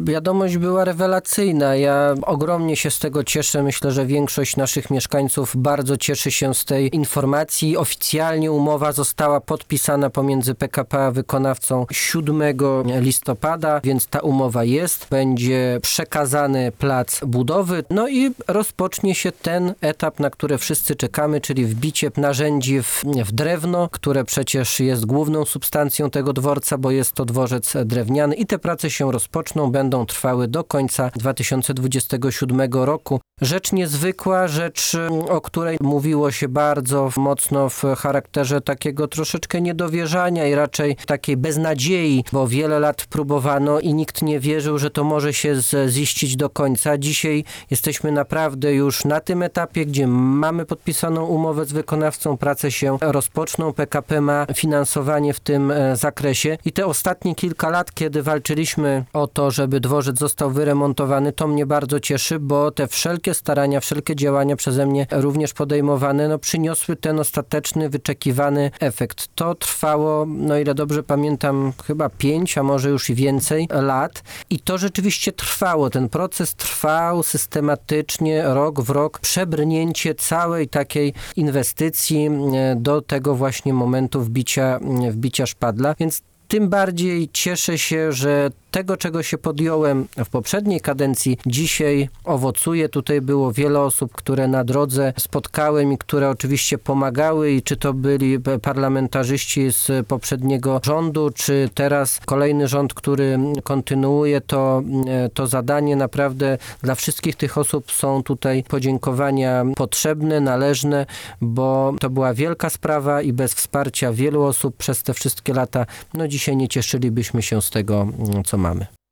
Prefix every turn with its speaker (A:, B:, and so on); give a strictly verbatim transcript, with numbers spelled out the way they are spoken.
A: Wiadomość była rewelacyjna. Ja ogromnie się z tego cieszę. Myślę, że większość naszych mieszkańców bardzo cieszy się z tej informacji. Oficjalnie umowa została podpisana pomiędzy P K P a wykonawcą siódmego listopada, więc ta umowa jest. Będzie przekazany plac budowy. No i rozpocznie się ten etap, na który wszyscy czekamy, czyli wbicie narzędzi w, w drewno, które przecież jest główną substancją tego dworca, bo jest to dworzec drewniany i te prace się rozpoczną, będą trwały do końca dwa tysiące dwudziestego siódmego roku. Rzecz niezwykła, rzecz, o której mówiło się bardzo mocno w charakterze takiego troszeczkę niedowierzania i raczej takiej beznadziei, bo wiele lat próbowano i nikt nie wierzył, że to może się z, ziścić do końca. Dzisiaj jesteśmy naprawdę już na tym etapie, gdzie mamy podpisaną umowę z wykonawcą, prace się rozpoczną, P K P ma finansowanie w tym zakresie i te ostatnie kilka lat, kiedy walczyliśmy o to, żeby dworzec został wyremontowany, to mnie bardzo cieszy, bo te wszelkie starania, wszelkie działania przeze mnie również podejmowane, no przyniosły ten ostateczny, wyczekiwany efekt. To trwało, no ile dobrze pamiętam, chyba pięć, a może już i więcej lat i to rzeczywiście trwało. Ten proces trwał systematycznie, rok w rok, przebrnięcie całej takiej inwestycji do tego właśnie momentu wbicia, wbicia szpadla, więc tym bardziej cieszę się, że tego, czego się podjąłem w poprzedniej kadencji, dzisiaj owocuje. Tutaj było wiele osób, które na drodze spotkałem i które oczywiście pomagały i czy to byli parlamentarzyści z poprzedniego rządu, czy teraz kolejny rząd, który kontynuuje to, to zadanie. Naprawdę dla wszystkich tych osób są tutaj podziękowania potrzebne, należne, bo to była wielka sprawa i bez wsparcia wielu osób przez te wszystkie lata, no dzisiaj nie cieszylibyśmy się z tego, co mamy.